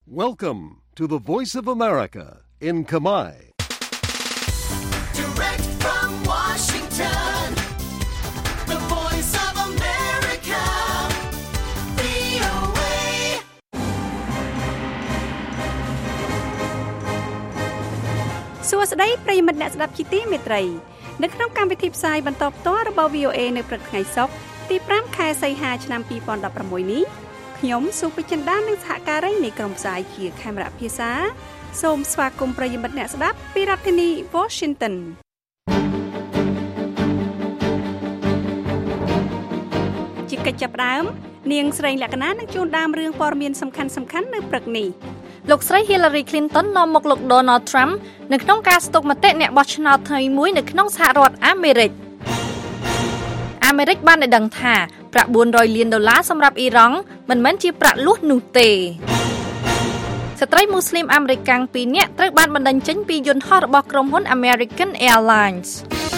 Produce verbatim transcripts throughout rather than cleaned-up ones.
Welcome to the Voice of America in Khmer. Direct from Washington, the Voice of America, វី អូ เอសួស្តីប្រិយមិត្តអ្នកស្ដាប់ជាទីមេត្រីនៅក្នុងកម្មវិធីផ្សាយបន្តផ្ទាល់របស់ វី អូ เอ នៅព្រឹកថ្ងៃសុក្រទីប្រាំខែសីហាឆ្នាំពីរពាន់ដប់ប្រាំមួយនេះខ្ញុំសុភចិន្តានិងសហការីនៃក្រុមផ្សាយជាខេមរៈភាសាសូមស្វាគមន៍ប្រិយមិត្តអ្នកស្ដាប់ពីរដ្ឋធានី Washington ជាកិច្ចចាប់ផ្ដើមនាងស្រីលក្ខណានឹងជួនដើមរឿងព័ត៌មានសំខាន់ៗនៅព្រឹកនេះលោកស្រី Hillary Clinton នាំមុខលោក Donald Trump នៅក្នុងការស្តុកមតិអ្នកបោះឆ្នោតថ្មីមួយនៅក្នុងសហរដ្ឋអាមេរិកអាមេរិកបានដឹងថាប្រាក់បួនរយលានដុល្លារសម្រាប់អ៊ីរ៉ង់មិនមែនជាប្រាក់លួសនោះទេស្ត្រីមូស្លីមអាមេរិកកាំងពីរនាក់ត្រូវបានបណ្តេញចេញពីយន្តហោះរបស់ក្រុមហ៊ុន American Airlines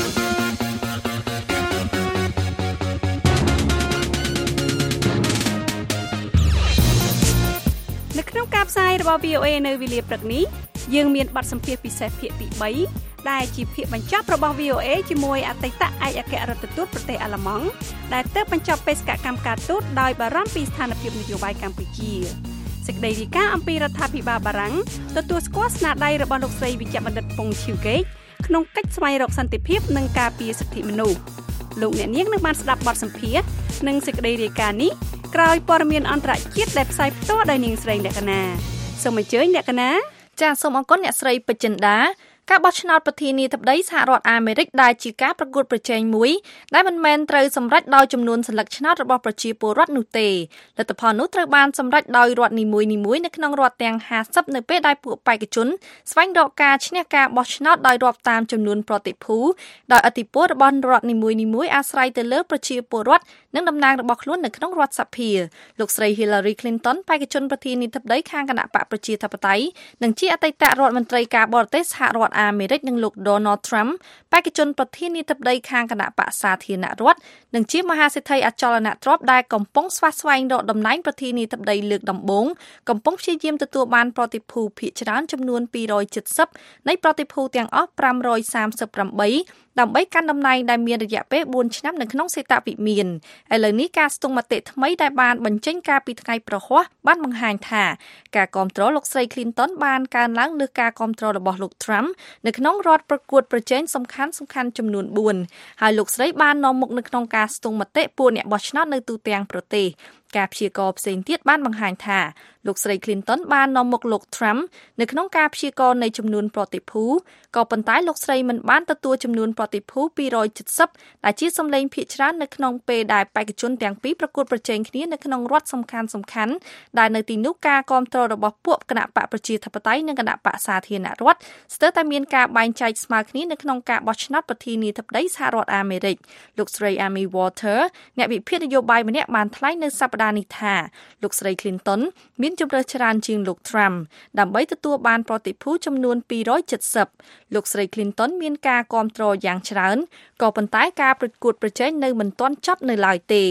នៅក្នុងការផ្សាយរបស់ វី អូ เอ នៅវេលាព្រឹកនេះយើងមានបទសម្ភាសន៍ពិសេសភាគទីបីដែលជាភាគបញ្ចប់របស់ វី អូ เอ ជាមួយអតីតឯកអគ្គរដ្ឋទូតប្រទេសអាល្លឺម៉ង់ដែលទើបបញ្ចប់បេសកកម្មការទូតដោយបារម្ភពីស្ថានភាពនយោបាយកម្ពុជាសេចក្តីរាយការណ៍អំពីរដ្ឋាភិបាលបារាំងទទួលស្គាល់ស្នាដៃរបស់លោកស្រីវិជ្ជបណ្ឌិតពងឈីវកេកក្នុងកិច្ចស្វែងរកសន្តិភាពនិងការពារសិទ្ធិមនុស្សលោកអ្នកនាងនឹងបានស្ដាប់បទសម្ភាសន៍និងសេចក្តីរាយការណ៍នេះក្រោយព័ត៌មានអន្តរជាតិដែលផ្សាយផ្ទាល់ដោយនាងស្រីលក្ខណាសូមអញ្ជើញលក្ខណាចាសសូមអរគុណអ្នកស្រីពេជ្រចិន្តាការបោះឆ្នោតប្រធានាធិបតីសហរដ្ឋអាមេរិកដែលជាការប្រកួតប្រជែងមួយដែលមិនមែនត្រូវសម្រេចដោយចំនួនសន្លឹកឆ្នោតរបស់ប្រជាពលរដ្ឋនោះទេលទ្ធផលនោះត្រូវបានសម្រេចដោយរដ្ឋនីមួយៗនៅក្នុងរដ្ឋទាំងហាសិបនៅពេលដែលពួកបេក្ខជនស្វែងរកការឈ្នះការបោះឆ្នោតដោយរាប់តាមចំនួនប្រតិភូដោយឥទ្ធិពលរបស់រដ្ឋនីមួយៗអាស្រ័យទៅលើប្រជាពលរដ្ឋនិងតំណាងរបស់ខ្លួននៅក្នុងរដ្ឋសភាលោកស្រី Hillary Clinton បេក្ខជនប្រធានាធិបតីខាងគណៈបកប្រជាធិបតេយ្យនិងជាអតីតរដ្ឋមន្ត្រីការបរទេសសហរដ្ឋអាមេរិកនិងលោក Donald Trump បេក្ខជនប្រធានាធិបតីខាងគណៈបកសាធារណរដ្ឋនិងជាមហាសេដ្ឋីអចលនទ្រព្យដែលកំពុងស្វះស្វែងរកតំណែងប្រធានាធិបតីលើកដំបូងកំពុងព្យាយាមទទួលបានប្រតិភូភាគច្រើនចំនួនពីររយเจ็ดสิบនៃប្រតិភូទាំងអស់ប្រាំរយសាមសិបប្រាំបីដើម្បីកាន់តំណែងដែលមានរយៈពេលបួនឆ្នាំនៅក្នុងសេតវិមានឥឡូវនេះការស្ទង់មតិថ្មីដែលបានបញ្ចេញកាលពីថ្ងៃប្រហ័សបានបង្ហាញថាការគាំទ្រលោកស្រី Clinton បានកើនឡើងលើសការគាំទ្ររបស់លោក Trump នៅក្នុងរដ្ឋប្រកួតប្រជែងសំខាន់សំខាន់ចំនួនបួនហើយលោកស្រីបាននាំមុខនៅក្នុងការស្ទង់មតិពួកអ្នកបោះឆ្នោតនៅទូទាំងប្រទេសការព្យាករណ៍ផ្សេងទៀតបានបង្ហាញថាលោកស្រី Clinton បាននាំមុខលោក Trump នៅក្នុងការព្យាករណ៍នៃចំនួនប្រតិភូក៏ប៉ុន្តែលោកស្រីមិនបានទទួលចំនួនប្រតិភូពីររយเจ็ดสิบដែលជាសម្លេងភាគច្រើននៅក្នុងពេលដែលបេក្ខជនទាំងពីរប្រកួតប្រជែងគ្នានៅក្នុងរដ្ឋសំខាន់សំខាន់ដែលនៅទីនោះការគាំទ្ររបស់ពួកគណៈបកប្រជាធិបតេយ្យនិងគណៈបកសាធារណរដ្ឋស្ទើរតែមានការបែងចែកស្មើគ្នានៅក្នុងការបោះឆ្នោតប្រធានាធិបតីសហរដ្ឋអាមេរិកលោកស្រី Amy Walter អ្នកវិភាគនយោបាយម្នាក់បានថ្លែងនៅសប្តាហ៍នេះថាលោកស្រី Clinton មានជម្រើសច្រើនជាងលោក Trump ដើម្បីទទួលបានប្រតិភូចំនួនពីររយเจ็ดสิบលោកស្រី Clinton មានការគាំទ្រយ៉ាងច្រើនក៏ប៉ុន្តែការប្រកួតប្រជែងនៅមិនទាន់ចប់នៅឡើយទេ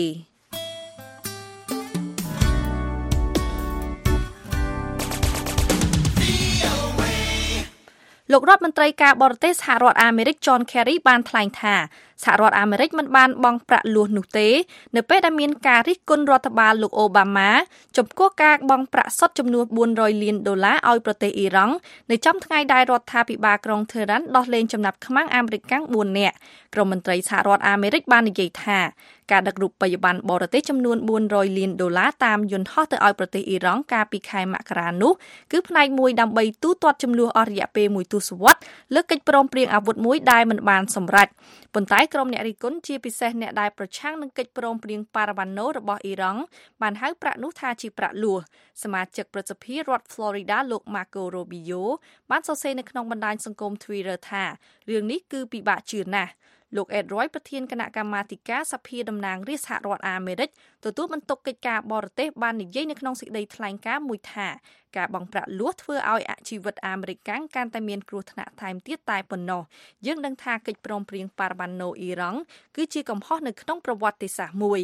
លោករដ្ឋមន្ត្រីការបរទេសសហរដ្ឋអាមេរិក John Kerry បានថ្លែងថាសហរដ្ឋអាមេរិកមិនបានបង់ប្រាក់លួសនោះទេនៅពេលដែលមានការរិះគន់រដ្ឋបាលលោកអូបាម៉ាចំពោះការបង់ប្រាក់សុទ្ធចំនួនបួនរយលានដុល្លារឲ្យប្រទេសអ៊ីរ៉ង់នៅចំថ្ងៃដែលរដ្ឋាភិបាលក្រុង Tehran ដោះលែងចំណាប់ខ្មាំងអាមេរិកកាំងបួននាក់ក្រមមន្ត្រីសហរដ្ឋអាមេរិកបាននិយាយថាការដឹករូបិយប័ណ្ណបរទេសចំនួនបួនរយលានដុល្លារតាមយន្តហោះទៅឲ្យប្រទេសអ៊ីរ៉ង់កាលពីខែមករានោះគឺផ្នែកមួយដើម្បីទូទាត់ចំនួនអស់រយៈពេលមួយទសវត្សរ៍លើកិច្ចព្រមព្រៀងអាវុធមួយដែលមិនបានសម្រេចប៉ុន្តែក្រុមអ្នករិះគន់ជាពិសេសអ្នកដែលប្រឆាំងនឹងកិច្ចព្រមព្រៀងប៉ារ៉ាវ៉ាណូរបស់អ៊ីរ៉ង់បានហៅប្រាក់នោះថាជាប្រាក់លួសសមាជិកប្រសិទ្ធិរដ្ឋ Florida លោក Marco Rubio បានសរសេរនៅក្នុងបណ្ដាញសង្គម Twitter ថារឿងនេះគឺពិបាកជឿណាស់លោក Ed Roy ប្រធានគណៈកម្មាធិការសភាតំណាងរាស្ត្រសហរដ្ឋអាមេរិកទទួលបន្ទុកកិច្ចការបរទេសបាននិយាយនៅក្នុងសេចក្តីថ្លែងការណ៍មួយថាការបង់ប្រាក់លួសធ្វើឲ្យអាជីវិតអាមេរិកកាន់តែមានគ្រោះថ្នាក់ថែមទៀតតែប៉ុណ្ណោះយើងដឹងថាកិច្ចព្រមព្រៀងប៉ារ៉ាវ៉ាណូអ៊ីរ៉ង់គឺជាកំហុសនៅក្នុងប្រវត្តិសាស្ត្រមួយ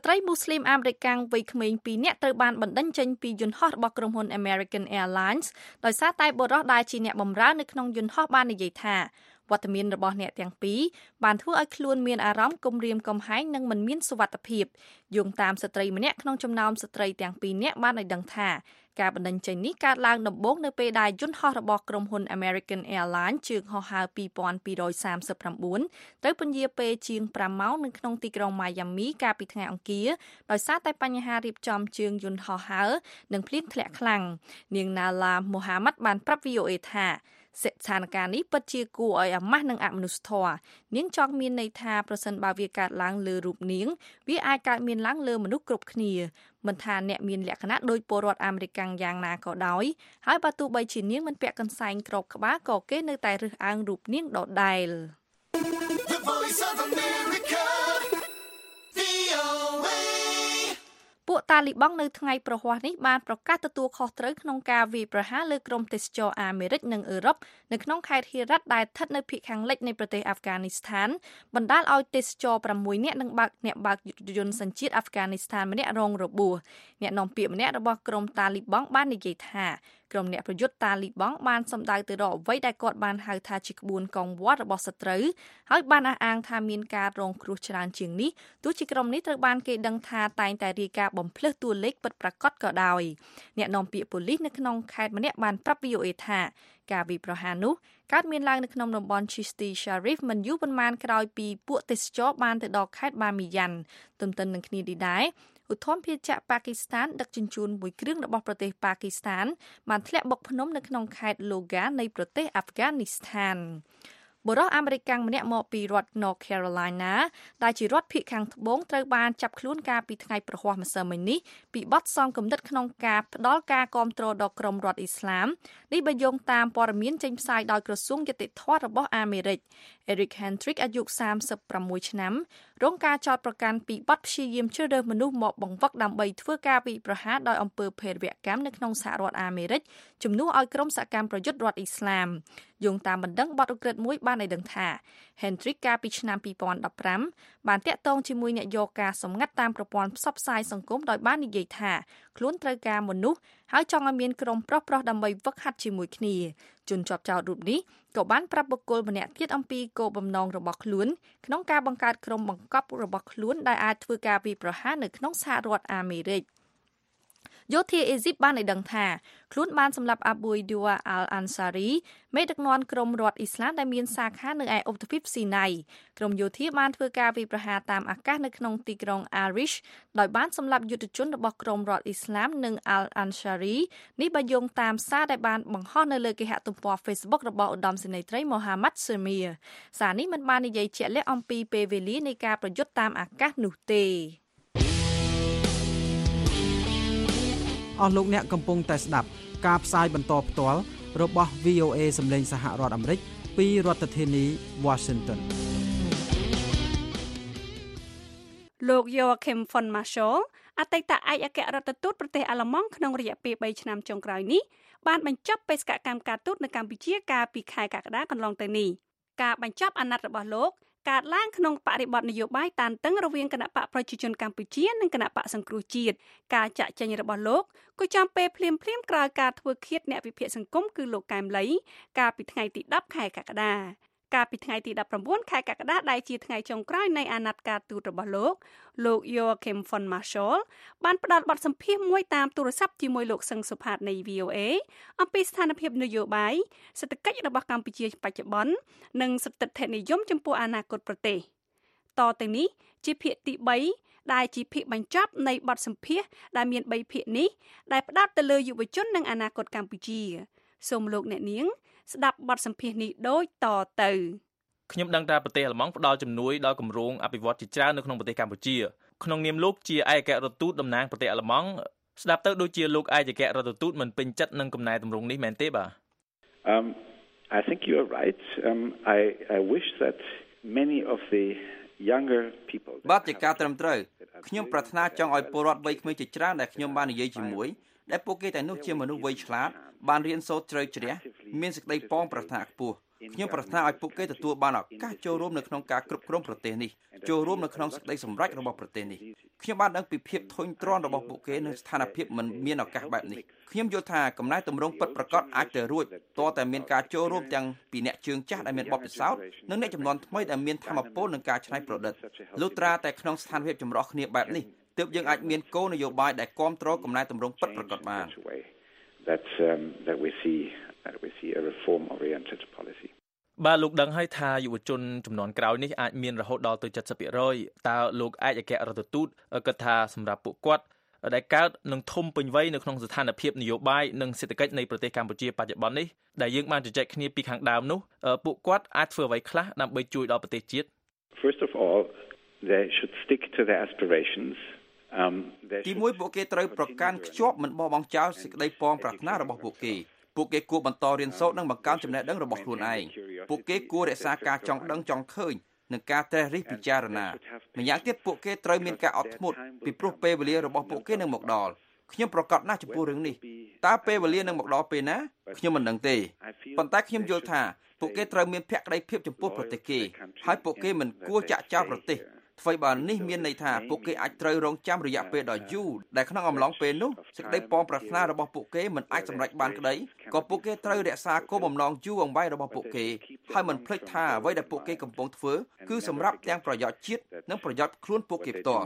ត្រីមូស្លីមអាមេរិកវ័យក្មេងពីរនាក់ត្រូវបានបណ្តេញចេញពីយន្តហោះរបស់ក្រុមហ៊ុន American Airlines ដោយសារតែបុរសដែលជាអ្នកបម្រើនៅក្នុងយន្តហោះបាននិយាយថាវត្តមានរបស់អ្នកទាំងពីរបានធ្វើឲ្យខ្លួនមានអារម្មណ៍គំរាមកំហែងនិងមិនមានសុវត្ថិភាពយោងតាមស្ត្រីម្នាក់ក្នុងចំណោមស្ត្រីទាំងពីរនាក់បានឲ្យដឹងថាការបណ្តេញចេញនេះកើតឡើងដំបូងនៅពេលដែលយន្តហោះរបស់ក្រុមហ៊ុន American Airlines ជើងហោះហើរពីរពាន់ពីររយសាមសិបប្រាំបួនត្រូវពន្យាពេលជាងប្រាំម៉ោងនៅក្នុងទីក្រុង Miami កាលពីថ្ងៃអង្គារដោយសារតែបញ្ហារៀបចំជើងយន្តហោះហើរនិងភ្លៀងធ្លាក់ខ្លាំងនាង Nala Mohammed បានប្រាប់ V O A ថាស្ថានភាពនេះពិតជាគួរឲ្យអាម៉ាស់និងអមនុស្សធម៌នាងចង់មានន័យថាប្រសិនបើវាកើតឡើងលើរូបនាងវាអាចកើតមានឡើងលើមនុស្សគ្រប់គ្នាមិនថាអ្នកមានលក្ខណៈដោយពលរដ្ឋអាមេរិកយ៉ាងណាក៏ដោយហើយបើទោះបីជានាងមិនពាក់កន្សែងគ្របក្បាលក៏គេនៅតែរើសអើងរូបនាងដដែល The Voice of America, V O A ពួកតាលីបង់នៅថ្ងៃប្រហ័សនេះបានប្រកាសទទួលខុសត្រូវក្នុងការវាយប្រហារលើក្រុមទេសចរអាមេរិកនិងអឺរ៉ុបនៅក្នុងខេត្តហីរ៉ាត់ដែលស្ថិតនៅភាគខាងលិចនៃប្រទេសអាហ្វហ្គានីស្ថានបណ្ដាលឲ្យទេសចរប្រាំមួយនាក់និងបើកអ្នកបើកយន្តសញ្ជាតិអាហ្វហ្គានីស្ថានម្នាក់រងរបួសអ្នកនាំពាក្យម្នាក់របស់ក្រុមតាលីបង់បាននិយាយថាក្រុមអ្នកប្រយុទ្ធតាលីបង់បានសម្ដៅទៅរកអ្វីដែលគាត់បានហៅថាជាក្បួនកងវត្តរបស់សត្រូវហើយបានអះអាងថាមានការរងគ្រោះច្រើនជាងនេះទោះជាក្រុមនេះត្រូវបានគេដឹងថាតែងតែរាយការណ៍បំភ្លឺតួលេខពិតប្រាកដក៏ដោយអ្នកនាំពាក្យប៉ូលីសនៅក្នុងខេត្តម្នាក់បានប្រាប់ V O A ថាការវាយប្រហារនោះកើតមានឡើងនៅក្នុងតំបន់ Chishti Sharif មិនយូរប៉ុន្មានក្រោយពីពួកទេសចរបានទៅដល់ខេត្តបាមីយ៉ាន់ទន្ទឹមនឹងគ្នានេះដែរឧទ្ធម្ភាគចក្រប៉ាគីស្ថានដឹកជញ្ជូនមួយគ្រឿងរបស់ប្រទេសប៉ាគីស្ថានបានធ្លាក់បុកភ្នំនៅក្នុងខេត្ត Logan នៃប្រទេសអាហ្វហ្គានីស្ថានបុរសអាមេរិកម្នាក់មកពីរដ្ឋ North Carolina ដែលជារដ្ឋភាគខាងត្បូងត្រូវបានចាប់ខ្លួនកាលពីថ្ងៃប្រហ័សម្សិលមិញនេះពីបទសងគំនិតក្នុងការផ្ដាល់ការគាំទ្រដល់ក្រុមរដ្ឋអ៊ីស្លាមនេះបើយោងតាមព័ត៌មានចេញផ្សាយដោយក្រសួងយុតិធម៌របស់អាមេរិក Eric Hendrick អាយុសាមសិបប្រាំមួយឆ្នាំរងការចោទប្រកាន់ពីបទព្យាយាមជ្រើសរើសមនុស្សមកបង្វឹកដើម្បីធ្វើការវាយប្រហារដោយអំពើភេរវកម្មនៅក្នុងសហរដ្ឋអាមេរិកជំនួសឲ្យក្រុមសកម្មប្រយុទ្ធរដ្ឋអ៊ីស្លាមយោងតាមបណ្ដឹងបទឧក្រិដ្ឋមួយបានឲ្យដឹងថា Hendrick កាលពីឆ្នាំពីរពាន់ដប់ប្រាំបានតាក់ទងជាមួយអ្នកយកការសម្ងាត់តាមប្រព័ន្ធផ្សព្វផ្សាយសង្គមដោយបាននិយាយថាខ្លួនត្រូវការមនុស្សហើយចង់ឲ្យមានក្រុមប្រុសប្រុសដើម្បីវឹកហាត់ជាមួយគ្នាជនជាប់ចោទរូបនេះក៏បានប្រាប់បុគ្គលម្នាក់ទៀតអំពីគោលបំណងរបស់ខ្លួនក្នុងការបង្កើតក្រុមបង្កប់របស់ខ្លួនដែលអាចធ្វើការវាយប្រហារនៅក្នុងសហរដ្ឋអាមេរិកយោធាអេស៊ីបបានឲ្យដឹងថាខ្លួនបានសម្លាប់អាប៊ុយឌូវ៉ាអាល់អាន់សារីមេដឹកនាំក្រុមរដ្ឋអ៊ីស្លាមដែលមានសាខានៅឯឧបទ្វីបស៊ីណៃក្រុមយោធាបានធ្វើការវាយប្រហារតាមអាកាសនៅក្នុងទីក្រុងអារីសដោយបានសម្លាប់យុទ្ធជនរបស់ក្រុមរដ្ឋអ៊ីស្លាមនិងអាល់អាន់សារីនេះបើយោងតាមសារដែលបានបង្ហោះនៅលើគេហទំព័រ Facebook របស់ឧត្តមសេនីយ៍ត្រី Mohammad Samir សារនេះមិនបាននិយាយជាក់លាក់អំពីពេលវេលានៃការប្រយុទ្ធតាមអាកាសនោះទេអស់លោកអ្នកកំពុងតែស្ដាប់ការផ្សាយបន្តផ្ទាល់របស់ V O A សម្លេងសហរដ្ឋអាមេរិកពីរដ្ឋធានី Washington លោក Joachim von Marschall អតីតឯកអគ្គរដ្ឋទូតប្រទេសអាល្លឺម៉ង់ក្នុងរយៈពេលបីឆ្នាំចុងក្រោយនេះបានបញ្ចប់បេសកកម្មការទូតនៅកម្ពុជាកាលពីខែកក្កដាកន្លងទៅនេះការបញ្ចប់អាណត្តិរបស់លោកកើតឡើងក្នុងបរិបទនយោបាយតានតឹងរវាងគណៈបកប្រជាជនកម្ពុជានិងគណៈបកសង្គ្រោះជាតិការចាក់ចែងរបស់លោកក៏ចំពេលភ្លាមភ្លាមក្រោយការធ្វើឃាតអ្នកវិភាគសង្គមគឺលោកកែមលីកាលពីថ្ងៃទីដប់ខែកក្កដាកាលពីថ្ងៃទីដប់ប្រាំបួនខែកក្កដាដែលជាថ្ងៃចុងក្រោយនៃអាណត្តិការទូតរបស់លោកលោក Joachim von Marschall បានផ្ដល់បទសម្ភាសន៍មួយតាមទូរស័ព្ទជាមួយលោកសឹងសុផាតនៃ V O A អំពីស្ថានភាពនយោបាយសេដ្ឋកិច្ចរបស់កម្ពុជាបច្ចុប្បន្ននិងស្ថិតិនិយមចំពោះអនាគតប្រទេសតទៅនេះជាភាគទីបីដែលជាភាគបញ្ចប់នៃបទសម្ភាសន៍ដែលមានបីភាគនេះដែលផ្ដោតទៅលើយុវជននិងអនាគតកម្ពុជាសូមលោកអ្នកនាងស្ដាប់បទសម្ភាសន៍នេះដូចតទៅខ្ញុំដឹងថាប្រទេសអាល្លឺម៉ង់ផ្ដល់ជំនួយដល់គម្រោងអភិវឌ្ឍជាច្រើននៅក្នុងប្រទេសកម្ពុជាក្នុងនាមលោកជាឯកអគ្គរដ្ឋទូតតំណាងប្រទេសអាល្លឺម៉ង់ស្ដាប់ទៅដូចជាលោកឯកអគ្គរដ្ឋទូតមិនពេញចិត្តនឹងកំណែទម្រង់នេះមែនទេបាទ Um I think you are right um I I wish that many of the younger people បាទជាការត្រឹមត្រូវខ្ញុំប្រាថ្នាចង់ឲ្យពលរដ្ឋវ័យក្មេងជាច្រើនដែលខ្ញុំបាននិយាយជាមួយដែលពួកគេតែនោះជាមនុស្សវ័យឆ្លាតបានរៀនសូត្រជ្រៅជ្រះមានសេចក្តីប៉ងប្រាថ្នាខ្ពស់ខ្ញុំប្រាថ្នាឲ្យពួកគេទទួលបានឱកាសចូលរួមនៅក្នុងការគ្រប់គ្រងប្រទេសនេះចូលរួមនៅក្នុងសេចក្តីសម្រេចរបស់ប្រទេសនេះខ្ញុំបានដឹងពីភាពធុញទ្រាន់របស់ពួកគេនៅស្ថានភាពមិនមានឱកាសបែបនេះខ្ញុំយល់ថាកំណែតម្រង់ពិតប្រាកដអាចទៅរួចតើតែមានការចូលរួមទាំងពីអ្នកជើងចាស់ដែលមានបទពិសោធន៍និងអ្នកចំនួនថ្មីដែលមានថាមពលនឹងការច្នៃប្រឌិតលុះត្រាតែក្នុងស្ថានភាពចម្រុះគ្នាបែបនេះទើបយើងអាចមានគោលនយោបាយដែលគាំទ្រកំណែតម្រង់ពិតប្រាកដបាន that um, that we see that we see a reform oriented policy បាទលោកដឹងហើយថាយុវជនចំនួនក្រោយនេះអាចមានរហូតដល់ទៅ เจ็ดสิบเปอร์เซ็นต์ តើលោកអាចអគ្គរដ្ឋទូតគិតថាសម្រាប់ពួកគាត់ដែលកើតនឹងធំពេញវ័យនៅក្នុងស្ថានភាពនយោបាយនិងសេដ្ឋកិច្ចនៃប្រទេសកម្ពុជាបច្ចុប្បន្ននេះដែលយើងបានជជែកគ្នាពីខាងដើមនោះពួកគាត់អាចធ្វើអ្វីខ្លះដើម្បីជួយដល់ប្រទេសជាតិ First of all they should stick to their aspirations um ទីមួយពួកគេត្រូវប្រកាន់ខ្ជាប់មិនបោះបង់ចោលសេចក្តីប៉ងប្រាថ្នារបស់ពួកគេពួកគេគួរបន្តរៀនសូត្រនិងបង្កើនចំណេះដឹងរបស់ខ្លួនឯងពួកគេគួររក្សាការចង់ដឹងចង់ឃើញនិងការត្រិះរិះពិចារណាម្យ៉ាងទៀតពួកគេត្រូវមានការអត់ធ្មត់ពីព្រោះពេលវេលារបស់ពួកគេនឹងមកដល់ខ្ញុំប្រកាសណាស់ចំពោះរឿងនេះតើពេលវេលានឹងមកដល់ពេលណាខ្ញុំមិនដឹងទេប៉ុន្តែខ្ញុំយល់ថាពួកគេត្រូវមានភក្ដីភាពចំពោះប្រទេសគេហើយពួកគេមិនគួរចាក់ចោលប្រទេសអ្វីបើនេះមានន័យថាពួកគេអាចត្រូវរងចាំរយៈពេលដ៏យូរដែលក្នុងអំឡុងពេលនោះសេចក្តីប៉ងប្រាថ្នារបស់ពួកគេមិនអាចសម្រេចបានក្តីក៏ពួកគេត្រូវរក្សាគោលបំណងយូរអង្វែងរបស់ពួកគេហើយមិនភ្លេចថាអ្វីដែលពួកគេកំពុងធ្វើគឺសម្រាប់ទាំងប្រយោជន៍ជាតិនិងប្រយោជន៍ខ្លួនពួកគេផ្ទាល់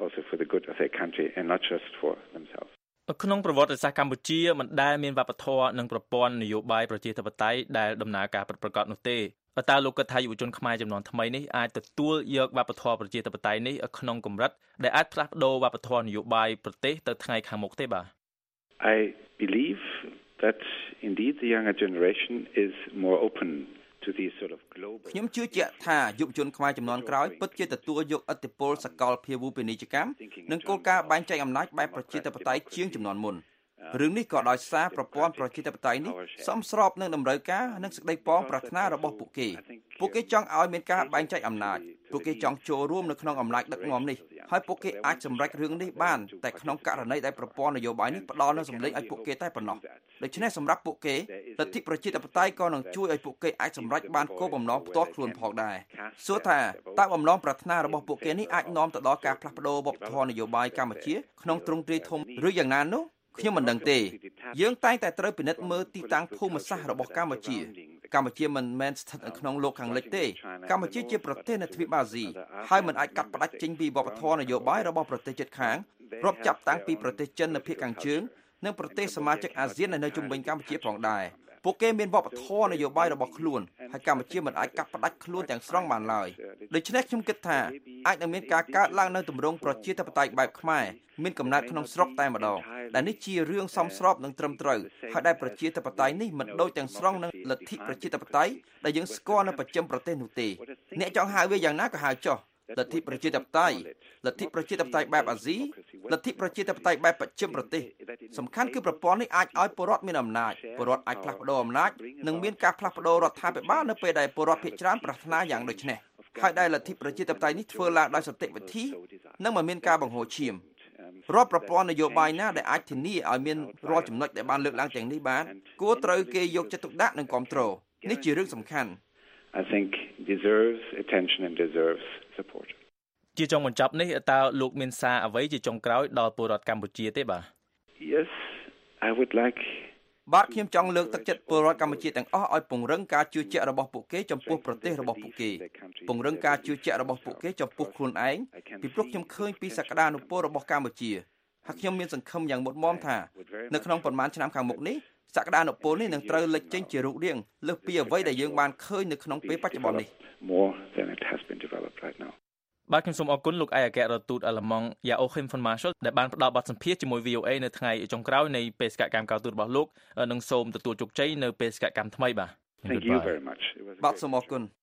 ក្នុងប្រវត្តិសាស្ត្រកម្ពុជាមិនដែលមានវប្បធម៌និងប្រព័ន្ធនយោបាយប្រជាធិបតេយ្យដែលដំណើរការពិតប្រាកដនោះទេតើលោកគិតថាយុវជនខ្មែរចំនួនថ្មីនេះអាចទទួលយកវប្បធម៌ប្រជាធិបតេយ្យនេះក្នុងកម្រិតដែលអាចផ្លាស់ប្ដូរវប្បធម៌នយោបាយប្រទេសទៅថ្ងៃខាងមុខទេបាទ I believe that indeed the younger generation is more open to these sort of global ខ្ញុំជឿជាក់ថាយុវជនខ្មែរចំនួនក្រោយពិតជាទទួលយកឥទ្ធិពលសកលភាវូបនីយកម្មនិងគោលការណ៍បែងចែកអំណាចបែបប្រជាធិបតេយ្យជាងចំនួនមុនរឿងនេះក៏ដោយសារប្រព័ន្ធប្រជាធិបតេយ្យនេះសមស្របនឹងតម្រូវការនិងសេចក្តីប៉ងប្រាថ្នារបស់ពួកគេពួកគេចង់ឲ្យមានការបែងចែកអំណាចពួកគេចង់ចូលរួមនៅក្នុងអំណាចដឹកនាំនេះហើយពួកគេអាចសម្រេចរឿងនេះបានតែក្នុងករណីដែលប្រព័ន្ធនយោបាយនេះផ្ដល់នូវសម្លេងឲ្យពួកគេតែប៉ុណ្ណោះដូច្នេះសម្រាប់ពួកគេលទ្ធិប្រជាធិបតេយ្យក៏នឹងជួយឲ្យពួកគេអាចសម្រេចបានគោលបំណងផ្ទាល់ខ្លួនផងដែរសួរថាតើបំណងប្រាថ្នារបស់ពួកគេនេះអាចនាំទៅដល់ការផ្លាស់ប្ដូរវប្បធម៌នយោបាយកម្ពុជាក្នុងទ្រង់ទ្រាយធំឬយ៉ាងណានោះខ្ញុំមិនដឹងទេយើងតែងតែត្រូវពិនិត្យមើលទីតាំងភូមិសាស្ត្ររបស់កម្ពុជាកម្ពុជាមិនមែនស្ថិតនៅក្នុងលោកខាងលិចទេកម្ពុជាជាប្រទេសនៅទ្វីបអាស៊ីហើយមិនអាចកាត់ផ្តាច់ចេញពីវប្បធម៌នយោបាយរបស់ប្រទេសជិតខាងរាប់ចាប់តាំងពីប្រទេសចិននៅភាគខាងជើងនិងប្រទេសសមាជិកអាស៊ាននៅជុំវិញកម្ពុជាផងដែរពួកគេមានវប្បធម៌នយោបាយរបស់ខ្លួនហើយកម្ពុជាមិនអាចកាត់ផ្តាច់ខ្លួនទាំងស្រុងបានឡើយដូច្នេះខ្ញុំគិតថាអាចនឹងមានការកើតឡើងនៅទម្រង់ប្រជាធិបតេយ្យបែបខ្មែរមានកំណើតក្នុងស្រុកតែម្ដងដែលនេះជារឿងសមស្របនិងត្រឹមត្រូវហើយដែលប្រជាធិបតេយ្យនេះមិនដូចទាំងស្រុងនឹងលទ្ធិប្រជាធិបតេយ្យដែលយើងស្គាល់នៅប្រចាំប្រទេសនោះទេអ្នកចង់ហៅវាយ៉ាងណាក៏ហៅចុះលទ្ធិប្រជាធិបតេយ្យលទ្ធិប្រជាធិបតេយ្យបែបអាស៊ីលទ្ធិប្រជាធិបតេយ្យបែបបច្ចិមប្រទេសសំខាន់គឺប្រព័ន្ធនេះអាចឲ្យពលរដ្ឋមានអំណាចពលរដ្ឋអាចផ្លាស់ប្ដូរអំណាចនិងមានការផ្លាស់ប្ដូររដ្ឋាភិបាលនៅពេលដែលពលរដ្ឋភាគច្រើនប្រាថ្នាយ៉ាងដូចនេះហើយដែលលទ្ធិប្រជាធិបតេយ្យនេះធ្វើឡើងដោយសន្តិវិធីនិងមិនមានការបង្ហូរឈាមរាល់ប្រព័ន្ធនយោបាយណាដែលអាចធានាឲ្យមានរាល់ចំណុចដែលបានលើកឡើងទាំងនេះបានគួរត្រូវគេយកចិត្តទុកដាក់និងគាំទ្រនេះជារឿងសំខាន់ I think deserves attention and deserves support ជាចុងបញ្ចប់នេះតើលោកមានសារអ្វីជាចុងក្រោយដល់ពលរដ្ឋកម្ពុជាទេបាទ Yes I would like បាទខ្ញុំចង់លើកទឹកចិត្តពលរដ្ឋកម្ពុជាទាំងអស់ឲ្យពង្រឹងការជឿជាក់របស់ពួកគេចំពោះប្រទេសរបស់ពួកគេពង្រឹងការជឿជាក់របស់ពួកគេចំពោះខ្លួនឯងពីព្រោះខ្ញុំឃើញពីសក្តានុពលរបស់កម្ពុជាហើយខ្ញុំមានសង្ឃឹមយ៉ាងមុតមមថានៅក្នុងប៉ុន្មានឆ្នាំខាងមុខនេះសក្តានុពលនេះនឹងត្រូវលេចចេញជារូបរាងលើសពីអ្វីដែលយើងបានឃើញនៅក្នុងពេលបច្ចុប្បន្ននេះ more than it has been developed right now បាទខ្ញុំសូមអរគុណលោកឯកអគ្គរដ្ឋទូតអាល្លឺម៉ង់យ៉ាអូខេមហ្វុនម៉ាសលដែលបានផ្ដល់បទសម្ភាសន៍ជាមួយ វី អូ អេ នៅថ្ងៃចុងក្រោយនៃបេសកកម្មកោរទូតរបស់លោកនិងសូមទទួលជោគជ័យនៅបេសកកម្មថ្មីបាទ Thank you very much បាទសូមអរគុណ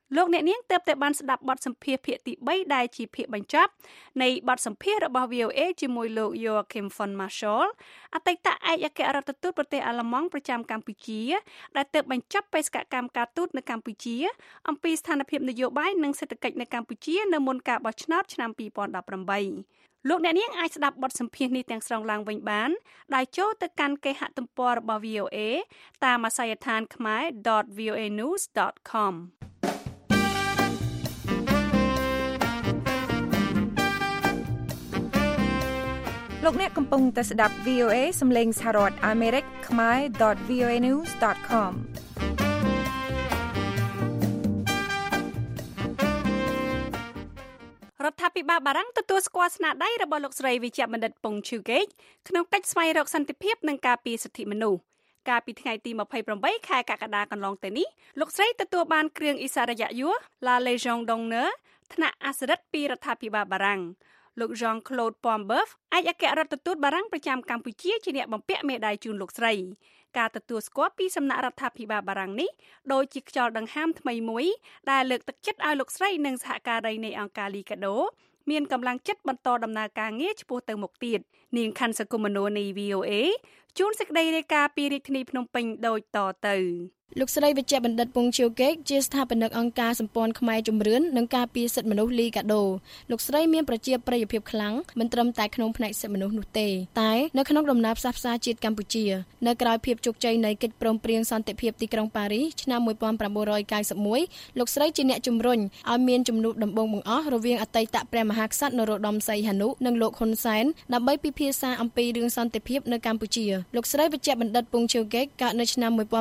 លោកអ្នកនាងទើបតែបានស្ដាប់បទសម្ភាសន៍ភាគទី3ដែលជាភាគបញ្ចប់នៃបទសម្ភាសន៍របស់ V O A ជាមួយលោក Joachim von Marschall អតីតឯកអគ្គរដ្ឋទូតប្រទេសអាល្លឺម៉ង់ប្រចាំកម្ពុជាដែលទើបបញ្ចប់បេសកកម្មការទូតនៅកម្ពុជាអំពីស្ថានភាពនយោបាយនិងសេដ្ឋកិច្ចនៅកម្ពុជានៅមុនការបោះឆ្នោតឆ្នាំtwo thousand eighteenលោកអ្នកនាងអាចស្ដាប់បទសម្ភាសន៍នេះទាំងស្រុងឡើងវិញបានដោយចូលទៅកាន់គេហទំព័ររបស់ V O A តាមអាសយដ្ឋាន khmer dot voa news dot com លោកអ្នកកំពុងតែស្ដាប់ V O A សំឡេងសហរដ្ឋអាមេរិក khmer dot voa news dot com រដ្ឋាភិបាលបារាំងទទួលស្គាល់ស្នាដៃរបស់លោកស្រីវិជ្ជបណ្ឌិត ប៉ុង ឈឺកេកក្នុងកិច្ចស្វែងរកសន្តិភាពនិងការពារសិទ្ធិមនុស្សកាលពីថ្ងៃទីtwenty-eightខែកក្កដាកន្លងទៅនេះលោកស្រីទទួលបានគ្រឿងអិសរិយយស La Légion d'honneur ថ្នាក់អសរិទ្ធពីរដ្ឋាភិបាលបារាំងលោក Jean-Claude Pombeuf ឯកអគ្គរដ្ឋទូតបារាំងប្រចាំកម្ពុជាជាអ្នកបំពាក់មេដាយជូនលោកស្រីការទទួលស្គាល់ពីសំណាក់រដ្ឋាភិបាលបារាំងនេះដូចជាខ្យល់ដង្ហើមថ្មីមួយដែលលើកទឹកចិត្តឲ្យលោកស្រីនិងសហការីនៃអង្គការ Liga do មានកម្លាំងចិត្តបន្តដំណើរការងារឆ្ពោះទៅមុខទៀតនាងខណ្ឌសកុមនោនៃ V O A ជួនសេចក្តីរាយការណ៍ពីរាជធានីភ្នំពេញដូចតទៅលោកស្រីវិជ្ជបណ្ឌិត ប៉ុង ឈឺកេកជាស្ថាបនិកអង្គការសម្ព័ន្ធខ្មែរជំរឿននិងការពារសិទ្ធិមនុស្ស Liga do លោកស្រីមានប្រជាប្រិយភាពខ្លាំងមិនត្រឹមតែក្នុងផ្នែកសិទ្ធិមនុស្សនោះទេតែនៅក្នុងដំណើរផ្សះផ្សាជាតិកម្ពុជានៅក្រៅភាពជោគជ័យនៃកិច្ចព្រមព្រៀងសន្តិភាពទីក្រុងប៉ារីសឆ្នាំnineteen ninety-oneលោកស្រីជាអ្នកជំរុញឲ្យមានជំនួបដំបូងបង្អស់រវាងអតីតព្រះមហាក្សត្រនរោត្តមសីហនុនិងលោកហ៊ុនសែនដើម្បីពិភាក្សាអំពីរឿងសន្តិភាពនៅកម្ពុជាលោកស្រីវិជ្ជបណ្ឌិត ប៉ុង ឈឺកេកកើតនៅឆ្នាំnineteen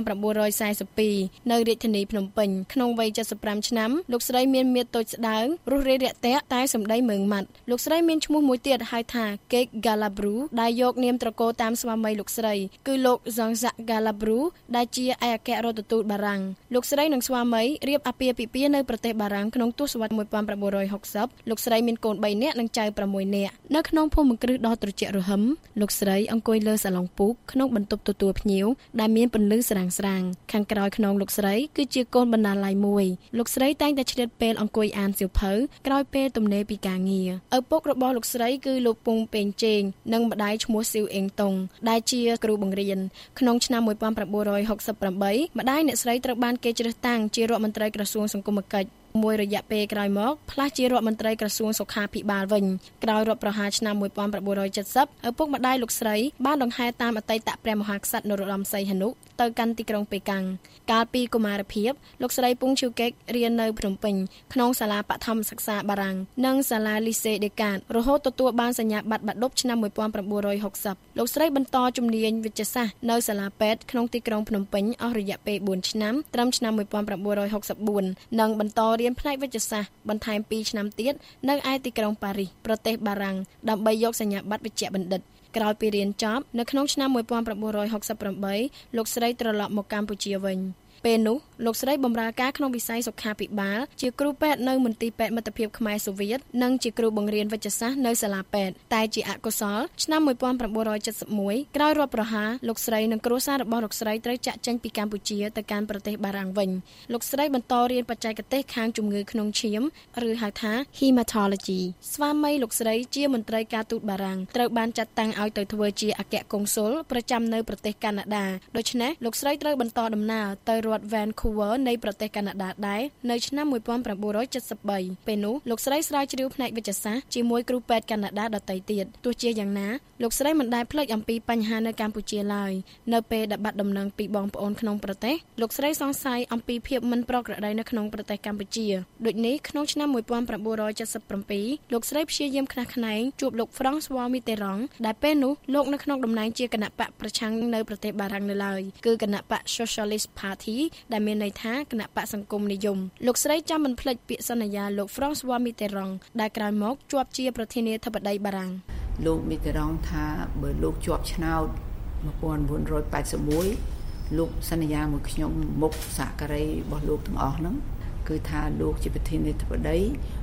fortyនៅរាជធានីភ្នំពេញក្នុងវ័យseventy-fiveឆ្នាំលោកស្រីមានមាឌតូចស្ដើងរុះរាយរាក់ទាក់តែសម្ដីមើងម៉ាត់លោកស្រីមានឈ្មោះមួយទៀតហៅថា Cake Galabru ដែលយកនាមត្រកូលតាមស្វាមីលោកស្រីគឺលោក Jean-Jacques Galabru ដែលជាឯកអគ្គរដ្ឋទូតបារាំងលោកស្រីនិងស្វាមីរៀបអាពាហ៍ពិពាហ៍នៅប្រទេសបារាំងក្នុងទសវត្សរ៍nineteen sixtyលោកស្រីមានកូនthreeនាក់និងចៅsixនាក់នៅក្នុងភូមិគ្រឹះដ៏ត្រជាក់រហឹមលោកស្រីអង្គុយលើសាឡុងពូកក្នុងបន្ទប់ទទួលភ្ញៀវដែលមានពន្លឺស្រាងស្រាងខាងក្រោយខ្នងលោកស្រីគឺជាកូនបណ្ណាល័យមួយលោកស្រីតែងតែឆ្លៀតពេលអង្គុយអានសៀវភៅក្រោយពេលទំនេរពីការងារឪពុករបស់លោកស្រីគឺលោកពុងពេងជេងនិងម្ដាយឈ្មោះស៊ីវអេងតុងដែលជាគ្រូបង្រៀនក្នុងឆ្នាំnineteen sixty-eightម្ដាយអ្នកស្រីត្រូវបានគេជ្រើសតាំងជារដ្ឋមន្ត្រីក្រសួងសង្គមគិច្ចមួយរយៈពេលក្រោយមកផ្លាស់ជារដ្ឋមន្ត្រីក្រសួងសុខាភិបាលវិញក្រោយរដ្ឋប្រហារឆ្នាំnineteen seventyឪពុកម្ដាយលោកស្រីបានដង្ហែតាមអតីតព្រះមហាក្សត្រនរោត្តមសីហនុទៅកាន់ទីក្រុងប៉េកាំងកាលពីកុមារភាពលោកស្រីពុងឈឺកេករៀននៅភ្នំពេញក្នុងសាលាបឋមសិក្សាបារាំងនិងសាលា Lycée Descartes រហូតទទួលបានសញ្ញាបត្របាក់ឌុបឆ្នាំnineteen sixtyលោកស្រីបន្តជំនាញវិទ្យាសាស្ត្រនៅសាលាពេទ្យក្នុងទីក្រុងភ្នំពេញអស់រយៈពេលfourឆ្នាំត្រឹមឆ្នាំnineteen sixty-fourនិងបន្តរៀនផ្នែកវិទ្យាសាស្ត្របន្ថែមtwoឆ្នាំទៀតនៅឯទីក្រុងប៉ារីសប្រទេសបារាំងដើម្បីយកសញ្ញាបត្រវិជ្ជបណ្ឌិតក្រោយពីរៀនចប់នៅក្នុងឆ្នាំnineteen sixty-eightលោកស្រីត្រឡប់មកកម្ពុជាវិញពេលនោះលោកស្រីបម្រើការក្នុងវិស័យសុខាភិបាលជាគ្រូពេទ្យនៅមន្ទីរពេទ្យមិត្តភាពខ្មែរសូវៀតនិងជាគ្រូបង្រៀនវិទ្យាសាស្ត្រនៅសាលាពេទ្យតែជាអកុសលឆ្នាំnineteen seventy-oneក្រោយរដ្ឋប្រហារលោកស្រីនិងគ្រួសាររបស់លោកស្រីត្រូវចាកចេញពីកម្ពុជាទៅកាន់ប្រទេសបារាំងវិញលោកស្រីបន្តរៀនបច្ចេកទេសខាងជំងឺក្នុងឈាមឬហៅថា Hematology ស្វាមីលោកស្រីជាមន្ត្រីការទូតបារាំងត្រូវបានចាត់តាំងឲ្យទៅធ្វើជាអគ្គកុងស៊ុលប្រចាំនៅប្រទេសកាណាដាដូច្នេះលោកស្រីត្រូវបន្តដំណើរទៅរដ្ឋ Vancouver នៃប្រទេសកាណាដាដែរនៅឆ្នាំnineteen seventy-threeពេលនោះលោកស្រីស្រាវជ្រាវផ្នែកវិទ្យាសាស្ត្រជាមួយគ្រូពេទ្យកាណាដាដទៃទៀតទោះជាយ៉ាងណាលោកស្រីមិនដែលភ្លេចអំពីបញ្ហានៅកម្ពុជាឡើយនៅពេលដែលបាត់ដំណឹងពីបងប្អូនក្នុងប្រទេសលោកស្រីសង្ស័យអំពីភាពមិនប្រក្រតីនៅក្នុងប្រទេសកម្ពុជាដូចនេះក្នុងឆ្នាំnineteen seventy-sevenលោកស្រីព្យាយាមខ្នះខ្នែងជួបលោក François Mitterrand ដែលពេលនោះលោកនៅក្នុងតំណែងជាគណៈបកប្រឆាំងនៅប្រទេសបារាំងនៅឡើយគឺគណៈបក Socialist Party ដែលមានន័យថាគណៈបកសង្គមនិយមលោកស្រីចាំមិនភ្លេចពាក្យសន្យាលោក François Mitterrand ដែលក្រោយមកជាប់ជាប្រធានាធិបតីបារាំងលោក Mitterrand ថាបើលោកជាប់ឆ្នោតnineteen eighty-oneលោកសន្យាមួយខ្ញុំមុខសហការីរបស់លោកទាំងអស់ហ្នឹងគឺថាលោកជាប្រធានាធិបតី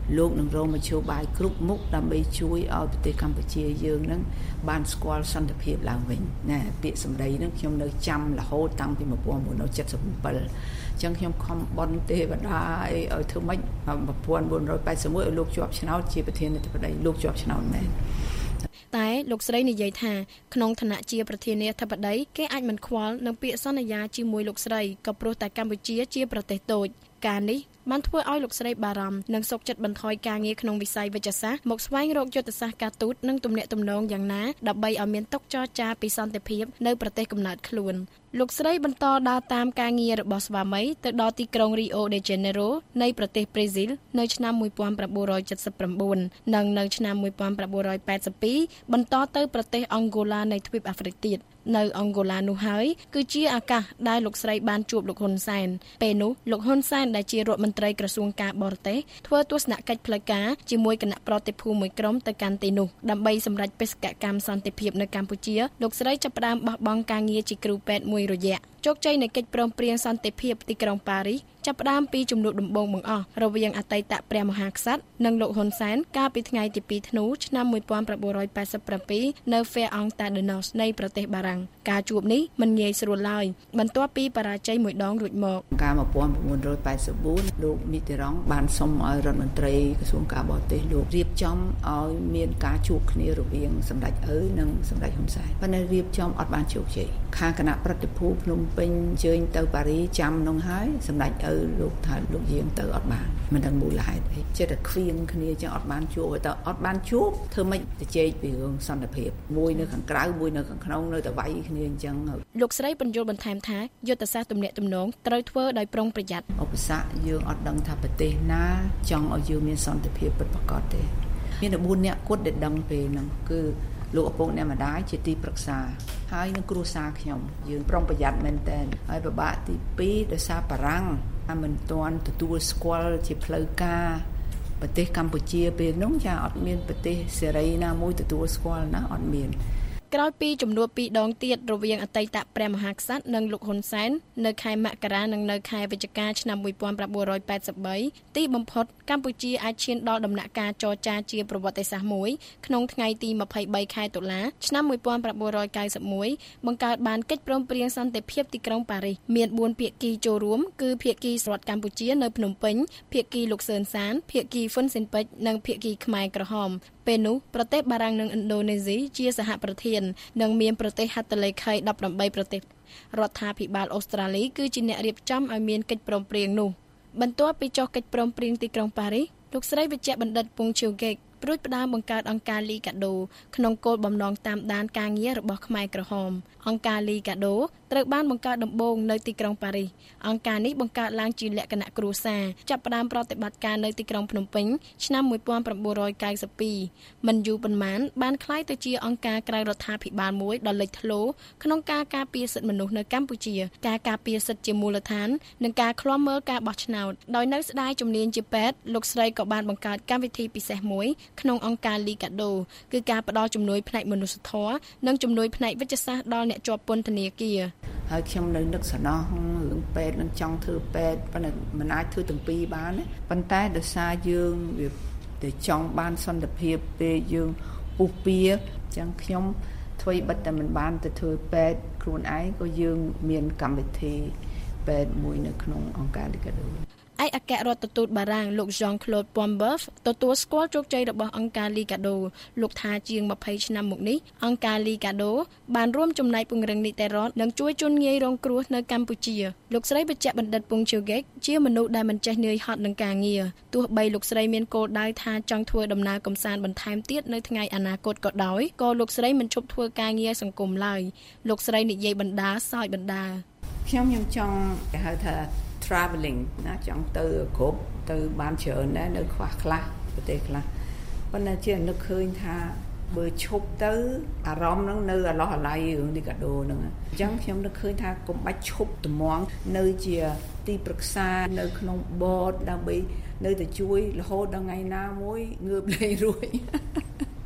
លោកនឹងរងមធ្យោបាយគ្រប់មុខដើម្បីជួយឲ្យប្រទេសកម្ពុជាយើងនឹងបានស្គាល់សន្តិភាពឡើងវិញណាពាក្យសម្ដីហ្នឹងខ្ញុំនៅចាំរហូតតាំងពីnineteen seventy-sevenអញ្ចឹងខ្ញុំខំបន់ទេវតាអីឲ្យធ្វើម៉េចnineteen eighty-oneឲ្យលោកជាប់ឆ្នោតជាប្រធានាធិបតីលោកជាប់ឆ្នោតមែនតែលោកស្រីនិយាយថាក្នុងឋានៈជាប្រធានាធិបតីគេអាចមិនខ្វល់នឹងពាក្យសន្យាជាមួយលោកស្រីក៏ព្រោះតែកម្ពុជាជាប្រទេសតូចការនេះបានធ្វើឲ្យលោកស្រីបារម្ភនិងសោកចិត្តបន្ថយការងារក្នុងវិស័យវិទ្យាសាស្ត្រមកស្វែងរកយុទ្ធសាស្ត្រការទូតនិងទំនាក់ទំនងយ៉ាងណាដើម្បីឲ្យមានទុកចរចាពីសន្តិភាពនៅប្រទេសកំណើតខ្លួនលោកស្រីបន្តដើរតាមការងាររបស់ស្វាមីទៅដល់ទីក្រុង Rio de Janeiro នៃប្រទេសប្រេស៊ីលនៅឆ្នាំnineteen seventy-nineនិងនៅឆ្នាំnineteen eighty-twoបន្តទៅប្រទេសអង់ហ្គោឡានៃទ្វីបអាហ្វ្រិកទៀតនៅអង់ហ្គោឡានោះហើយគឺជាឱកាសដែលលោកស្រីបានជួបលោកហ៊ុនសែនពេលនោះលោកហ៊ុនសែនដែលជារដ្ឋមន្ត្រីក្រសួងការបរទេសធ្វើទស្សនកិច្ចផ្លូវការជាមួយគណៈប្រតិភូមួយក្រុមទៅកាន់ទីនោះដើម្បីសម្រេចបេសកកម្មសន្តិភាពនៅកម្ពុជាលោកស្រីចាប់ផ្ដើមបោះបង់ការងារជាគ្រូពេទ្យមួយរយៈជោគជ័យនៃកិច្ចព្រមព្រៀងសន្តិភាពទីក្រុងប៉ារីសចាប់ផ្ដើមពីជំនួបដំបូងបង្អស់រវាងអតីតព្រះមហាក្សត្រនិងលោកហ៊ុនសែនកាលពីថ្ងៃទីtwoធ្នូឆ្នាំnineteen eighty-sevenនៅ Fair Antadanos នៃប្រទេសបារាំងការជួបនេះមិនងាយស្រួលឡើយបន្ទាប់ពីបរាជ័យមួយដងរួចមកកាលnineteen eighty-fourលោកមីតេរ៉ង់បានសុំឲ្យរដ្ឋមន្ត្រីក្រសួងការបរទេសលោករៀបចំឲ្យមានការជួបគ្នារវាងសម្ដេចឪនិងសម្ដេចហ៊ុនសែនប៉ុន្តែរៀបចំអត់បានជោគជ័យខាងគណៈប្រតិភូភ្នំពេញអញ្ជើញទៅប៉ារីចាំនោះហើយសម្ដេចឪលោកថាលោកយាងទៅអត់បានមិនដឹងមូលហេតុអីចិត្តតែខ្វៀងគ្នាចឹងអត់បានជួបទៅអត់បានជួបធ្វើម៉េចទៅជែកពីរឿងសន្តិភាពមួយនៅខាងក្រៅមួយនៅខាងក្នុងនៅតែវាយគ្នាអញ្ចឹងលោកស្រីបញ្យល់បន្ថែមថាយុទ្ធសាស្ត្រទំនាក់ទំនងត្រូវធ្វើដោយប្រុងប្រយ័ត្នឧបសគ្គយើងអត់ដឹងថាប្រទេសណាចង់ឲ្យយើងមានសន្តិភាពពិតប្រាកដទេមានតែfourនាក់គត់ដែលដឹងពេលហ្នឹងគឺលោកឪពុកអ្នកម្ដាយជាទីប្រឹក្សាហើយនឹងគ្រួសារខ្ញុំយើងប្រុងប្រយ័ត្នមែនតើហើយពិបាកទីtwoដោយសារបារាំងមិនទាន់ទទួលស្គាល់ជាផ្លូវការប្រទេសកម្ពុជាពេលនោះចាអត់មានប្រទេសសេរីណាមួយទទួលស្គាល់ណាអត់មានក្រោយពីជំនួបពីរដងទៀតរវាងអតីតព្រះមហាក្សត្រនិងលោកហ៊ុនសែននៅខែមករានិងនៅខែវិច្ឆិកាឆ្នាំnineteen eighty-threeទីបំផុតកម្ពុជាអាចឈានដល់ដំណាក់កាលចរចាជាប្រវត្តិសាស្ត្រមួយក្នុងថ្ងៃទីtwenty-threeខែតុលាឆ្នាំnineteen ninety-oneបង្កើតបានកិច្ចព្រមព្រៀងសន្តិភាពទីក្រុងប៉ារីសមានfourភាគីចូលរួមគឺភាគីរដ្ឋកម្ពុជានៅភ្នំពេញភាគីលោកសឿនសានភាគីហ្វុនស៊ិនពេជ្រនិងភាគីខ្មែរក្រហមពេលនោះប្រទេសបារាំងនិងឥណ្ឌូនេស៊ីជាសហប្រធាននិងមានប្រទេសហត្ថលេខីeighteenប្រទេសរដ្ឋាភិបាលអូស្ត្រាលីគឺជាអ្នករៀបចំឲ្យមានកិច្ចព្រមព្រៀងនោះបន្ទាប់ពីចុះកិច្ចព្រមព្រៀងទីក្រុងប៉ារីសលោកស្រីវិជ្ជបណ្ឌិតពងឈៀវហ្គេកព្រួយផ្ដើមបង្កើតអង្គការលីកាដូក្នុងគោលបំណងតាមដានការងាររបស់ខ្មែរក្រហមអង្គការលីកាដូត្រូវបានបង្កើតដំបូងនៅទីក្រុងប៉ារីសអង្គការនេះបង្កើតឡើងជាលក្ខណៈគ្រួសារចាប់ផ្ដើមប្រតិបត្តិការនៅទីក្រុងភ្នំពេញឆ្នាំnineteen ninety-twoមិនយូរប៉ុន្មានបានក្លាយទៅជាអង្គការក្រៅរដ្ឋាភិបាលមួយដ៏លេចធ្លោក្នុងការការពារសិទ្ធិមនុស្សនៅកម្ពុជាការការពារសិទ្ធិជាមូលដ្ឋាននិងការឃ្លាំមើលការបោះឆ្នោតដោយនៅស្ដាយជំនាញជាពេទ្យលោកស្រីក៏បានបង្កើតកម្មវិធីពិសេសមួយក្នុងអង្គការលីកាដូគឺការផ្ដល់ជំនួយផ្នែកមនុស្សធម៌និងជំនួយផ្នែកវិទ្យាសាស្ត្រដល់អ្នកជាប់ពន្ធនាគារហើយខ្ញុំនៅនឹកសំណោះរឿងពេទ្យនឹងចង់ធ្វើពេទ្យប៉ុន្តែមិនអាចធ្វើទាំងពីរបានទេប៉ុន្តែដោយសារយើងវាតែចង់បានសន្តិភាពពេលយើងពុះពៀអញ្ចឹងខ្ញុំធ្វើបិទតែមិនបានទៅធ្វើពេទ្យខ្លួនឯងក៏យើងមានកម្មវិធីពេទ្យមួយនៅក្នុងអង្គការលីកាដូឯកអគ្គរដ្ឋទូតបារាំងលោក Jean-Claude Pombeuf ទទួលស្គាល់ជោគជ័យរបស់អង្គការលីកាដូលោកថាជាងtwentyឆ្នាំមកនេះអង្គការលីកាដូបានរួមចំណែកពង្រឹងនីតិរដ្ឋនិងជួយជនងាយរងគ្រោះនៅកម្ពុជាលោកស្រីវិជ្ជបណ្ឌិតពងឈៀវហ្គេកជាមនុស្សដែលមិនចេះនឿយហត់នឹងការងារទោះបីលោកស្រីមានគោលដៅថាចង់ធ្វើដំណើរកម្សាន្តបន្ថែមទៀតនៅថ្ងៃអនាគតក៏ដោយក៏លោកស្រីមិនឈប់ធ្វើការងារសង្គមឡើយលោកស្រីនិយាយបណ្ដាសោយបណ្ដាខ្ញុំខ្ញុំចង់គេហៅថាtraveling ណាចង់ទៅគ្រប់ទៅបានច្រើនដែរនៅខ្វះខ្លះប្រទេសខ្លះប៉ុន្តែជានឹកឃើញថាបើឈប់ទៅអារម្មណ៍ហ្នឹងនៅអាឡោះអាឡៃរឿងនេះកាដូហ្នឹងអញ្ចឹងខ្ញុំនឹកឃើញថាកុំបាច់ឈប់ត្មងនៅជាទីប្រឹក្សានៅក្នុង board ដើម្បីនៅតែជួយរហូតដល់ថ្ងៃណាមួយងើបលេងរួច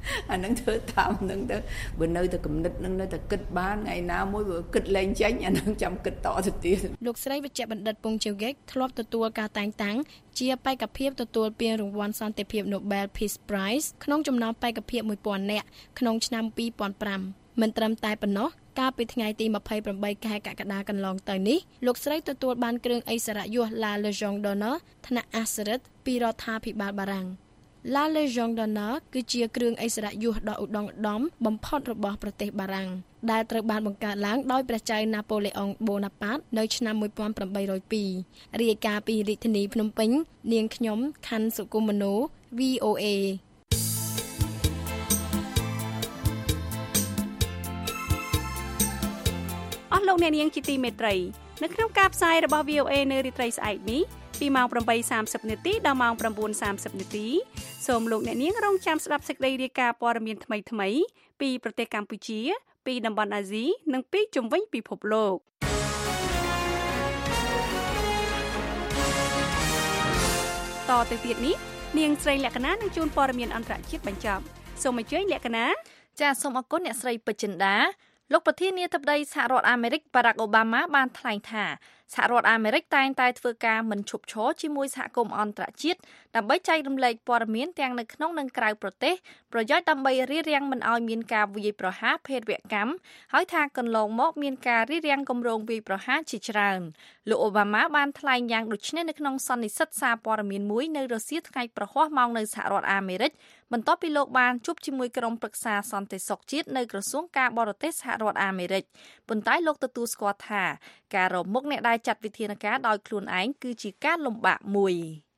អានឹងធ្វើតាមនឹងទៅបើនៅតែគំនិតនឹងនៅតែគិតបានថ្ងៃណាមួយបើគិតលែងចេញអានឹងចាំគិតតទៅទៀតលោកស្រីវិជ្ជបណ្ឌិតពងជើហ្គិកធ្លាប់ទទួលការតែងតាំងជាបេក្ខភាពទទួលពានរង្វាន់សន្តិភាព Nobel Peace Prize ក្នុងចំណោមបេក្ខភាពមួយពាន់នាក់ក្នុងឆ្នាំពីរពាន់ប្រាំមិនត្រឹមតែប៉ុណ្ណោះកាលពីថ្ងៃទីម្ភៃប្រាំបីខែកក្កដាកន្លងទៅនេះលោកស្រីទទួលបានគ្រឿងឥស្សរិយយស La Légion d'honneur ថ្នាក់អស្ចារ្យពីរដ្ឋាភិបាលបារាំង La Légion d'honneur គឺជាគ្រឿងឥស្សរិយយសដ៏ឧត្តមឧត្តមបំផុតរបស់ប្រទេសបារាំងដែលត្រូវបានបង្កើតឡើងដោយព្រះចៅណាប៉ូឡេអុងបូណាប៉ាតនៅឆ្នាំmột nghìn tám trăm linh haiរាយការណ៍ពីរាជធានីភ្នំពេញនាងខ្ញុំខាន់សុគមនោ វី អូ เอអស់លោកអ្នកនាងជាទីមេត្រីនៅក្នុងការផ្សាយរបស់ វី អូ เอ នៅរាត្រីស្អែកនេះពីម៉ោងប្រាំបីសាមសិបនាទីដល់ម៉ោង៩សាមសិបនាទីសូមលោកអ្នកនាងរងចាំស្ដាប់សេចក្តីរាយការណ៍ព័ត៌មានថ្មីៗពីប្រទេសកម្ពុជាពីតំបន់អាស៊ីនិងពីជុំវិញពិភពលោកតទៅទៀតនេះនាងស្រីលក្ខណានឹងជួនព័ត៌មានអន្តរជាតិបញ្ចប់សូមអញ្ជើញលក្ខណាចាសសូមអរគុណអ្នកស្រីពេជ្រចិន្តាលោកប្រធានាធិបតីសហរដ្ឋអាមេរិកបារ៉ាក់អូបាម៉ាបានថ្លែងថាសហរដ្ឋអាមេរិកតែងតែធ្វើការមិនឈប់ឈរជាមួយសហគមន៍អន្តរជាតិដើម្បីចែករំលែកព័ត៌មានទាំងនៅក្នុងនិងក្រៅប្រទេសប្រយោជន៍ដើម្បីរារាំងមិនឲ្យមានការវាយប្រហារភេរវកម្មហើយថាកន្លងមកមានការរារាំងគម្រោងវាយប្រហារជាច្រើនលោកអូបាម៉ាបានថ្លែងយ៉ាងដូចនេះនៅក្នុងសន្និសីទសារព័ត៌មានមួយនៅរុស្ស៊ីថ្ងៃប្រហ័សម៉ោងនៅសហរដ្ឋអាមេរិកបន្ទាប់ពីលោកបានជួបជាមួយក្រុមប្រឹក្សាសន្តិសុខជាតិនៅក្រសួងការបរទេសសហរដ្ឋអាមេរិកប៉ុន្តែលោកទទួលស្គាល់ថាការរំមុខអ្នកដែលចាត់វិធានការដោយខ្លួនឯងគឺជាការលំបាកមួយ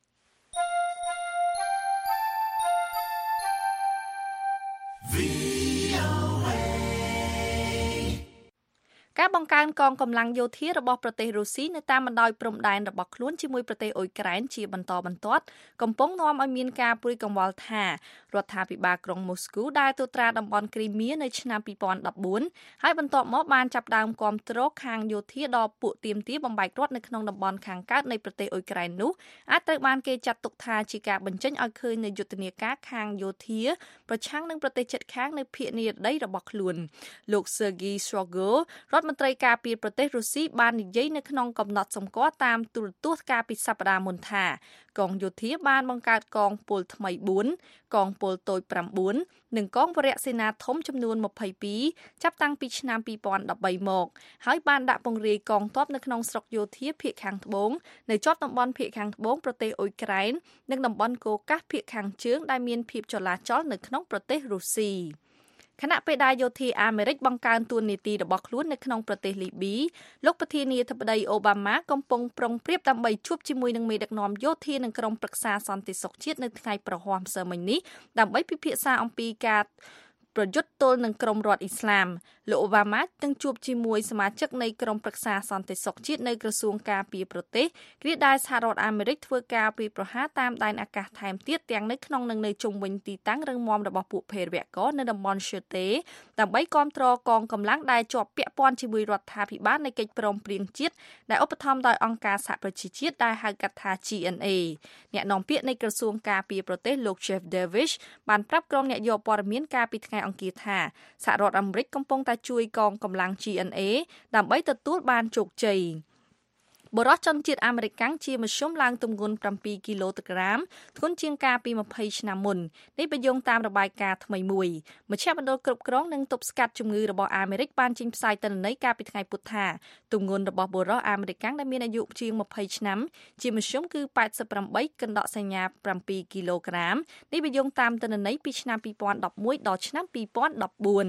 ការបង្កើនកងកម្លាំងយោធារបស់ប្រទេសរុស្ស៊ីនៅតាមបណ្ដោយព្រំដែនរបស់ខ្លួនជាមួយប្រទេសអ៊ុយក្រែនជាបន្តបន្ទាប់កំពុងនាំឲ្យមានការព្រួយកង្វល់ថារដ្ឋាភិបាលក្រុងម៉ូស្គូដែលត្រួតត្រាតំបន់គ្រីមៀនៅឆ្នាំពីរពាន់ដប់បួនហើយបន្ទាប់មកបានចាប់ដើមគាំទ្រខាងយោធាដល់ពួកទាមទារបំបែករដ្ឋនៅក្នុងតំបន់ខាងកើតនៃប្រទេសអ៊ុយក្រែននោះអាចត្រូវបានគេចាត់ទុកថាជាការបញ្ចេញឲ្យឃើញនូវយុទ្ធនាការខាងយោធាប្រឆាំងនឹងប្រទេសជិតខាងនៅភាគនិរតីរបស់ខ្លួនលោក Sergei Shoigu រដ្ឋមន្ត្រីការពារប្រទេសរុស្ស៊ីបាននិយាយនៅក្នុងកំណត់សម្គាល់តាមទូរទស្សន៍កាលពីសប្តាហ៍មុនថាកងយោធាបានបង្កើតកងពលថ្មីបួនកងពលតូចប្រាំបួននិងកងវរៈសេនាធំចំនួនម្ភៃពីរចាប់តាំងពីឆ្នាំពីរពាន់ដប់បីមកហើយបានដាក់ពង្រាយកងទ័ពនៅក្នុងស្រុកយោធាភាគខាងត្បូងនៅជាប់តំបន់ភាគខាងត្បូងប្រទេសអ៊ុយក្រែននិងតំបន់កូកាសភាគខាងជើងដែលមានភាពចលាចលនៅក្នុងប្រទេសរុស្ស៊ីខណៈពេលដែលយោធាអាមេរិកបង្កើនតួនាទីរបស់ខ្លួននៅក្នុងប្រទេសលីប៊ីលោកប្រធានាធិបតីអូបាម៉ាកំពុងប្រុងប្រៀបដើម្បីជួបជាមួយនឹងមេដឹកនាំយោធានិងក្រុមប្រឹក្សាសន្តិសុខជាតិនៅថ្ងៃប្រហ័សម្សិលមិញនេះដើម្បីពិភាក្សាអំពីការប្រយុទ្ធទល់នឹងក្រុមរដ្ឋអ៊ីស្លាមលោកអូបាម៉ានឹងជួបជាមួយសមាជិកនៃក្រុមប្រឹក្សាសន្តិសុខជាតិនៅក្រសួងការពារប្រទេសគ្រាដែលសហរដ្ឋអាមេរិកធ្វើការពីប្រហារតាមដែនអាកាសថែមទៀតទាំងនៅក្នុងនិងនៅជុំវិញទីតាំងរឹងមាំរបស់ពួកភេរវករនៅតំបន់ Shete ដើម្បីគាំទ្រកងកម្លាំងដែលជាប់ពាក់ព័ន្ធជាមួយរដ្ឋាភិបាលនៃកិច្ចព្រមព្រៀងជាតិដែលឧបត្ថម្ភដោយអង្គការសហប្រជាជាតិដែលហៅកាត់ថា G N A អ្នកនាំពាក្យនៃក្រសួងការពារប្រទេសលោក Jeff Davis បានប្រាប់ក្រុមអ្នកយកព័ត៌មានកាលពីថ្ងៃអង្គារថាសហរដ្ឋអាមេរិកកំពុងតែជួយកងកម្លាំង G N A ដើម្បីទទួលបានជោគជ័យបរិសុទ្ធជនជាតិអាមេរិកកាំងជាមធ្យមឡើងទម្ងន់ប្រាំពីរគីឡូក្រាមធ្ងន់ជាងកាលពីម្ភៃឆ្នាំមុននេះបញ្យងតាមរបាយការណ៍ថ្មីមួយមជ្ឈមណ្ឌលគ្រប់គ្រងនិងទប់ស្កាត់ជំងឺរបស់អាមេរិកបានចេញផ្សាយទិន្នន័យកាលពីថ្ងៃពុធថាទម្ងន់របស់បរិសុទ្ធអាមេរិកកាំងដែលមានអាយុជាងម្ភៃឆ្នាំជាមធ្យមគឺប៉ែតសិបប្រាំបីកណ្ដកសញ្ញាប្រាំពីរគីឡូក្រាមនេះបញ្យងតាមទិន្នន័យពីឆ្នាំពីរពាន់ដប់មួយដល់ឆ្នាំពីរពាន់ដប់បួន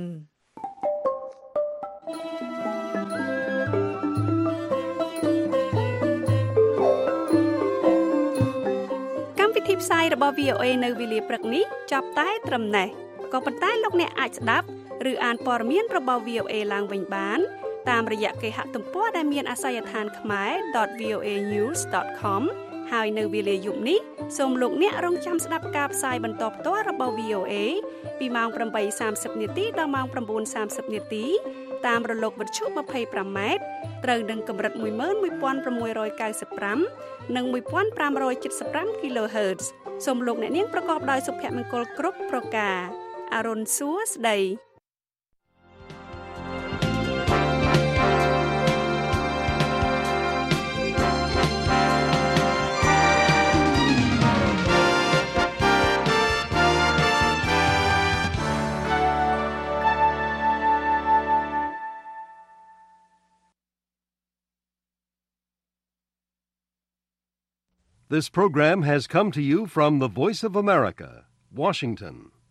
ទីផ្សាយរបស់ វី អូ เอ នៅវេលាព្រឹកនេះចាប់តែត្រឹមណេះក៏ប៉ុន្តែលោកអ្នកអាចស្ដាប់ឬអានព័ត៌មានរបស់ វី អូ เอ ឡើងវិញបានតាមរយៈគេហទំព័រដែលមានអាសយដ្ឋាន ខ្មែរ ដត វី អូ เอ ញូស ដត ខម ហើយនៅវេលាយប់នេះសូមលោកអ្នករងចាំស្ដាប់ការផ្សាយបន្តផ្ទាល់របស់ វី អូ เอ ពីម៉ោងប្រាំបីសាមសិបនាទីដល់ម៉ោងប្រាំបួនសាមសិបនាទីតាមរលកវិទ្យុម្ភៃប្រាំម៉ែត្រត្រូវនឹងកម្រិតមួយម៉ឺនមួយពាន់ប្រាំមួយរយកៅសិបប្រាំនិងមួយពាន់ប្រាំរយ칠십ប្រាំ គីឡូហឺត សូមលោកអ្នកនាងប្រកបដោយសុភមង្គលគ្រប់ប្រការអរុនសួស្តី This program has come to you from the Voice of America, Washington.